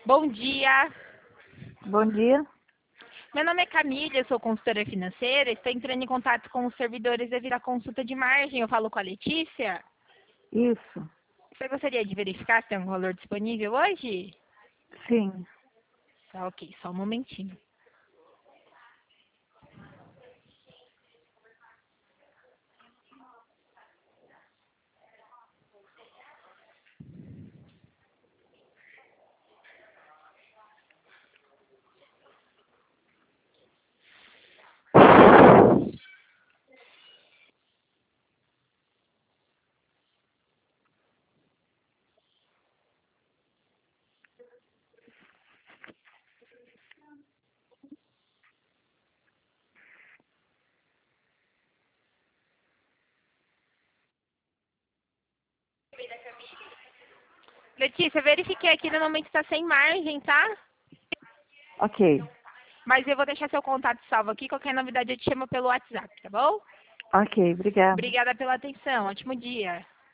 Bom dia. Bom dia. Meu nome é Camila, eu sou consultora financeira. Estou entrando em contato com os servidores devido à consulta de margem. Eu falo com a Letícia. Isso. Você gostaria de verificar se tem um valor disponível hoje? Sim. Tá, ok, só um momentinho. Letícia, verifiquei aqui, no momento está sem margem, tá? Ok. Mas eu vou deixar seu contato salvo aqui. Qualquer novidade eu te chamo pelo WhatsApp, tá bom? Ok, obrigada. Obrigada pela atenção. Ótimo dia.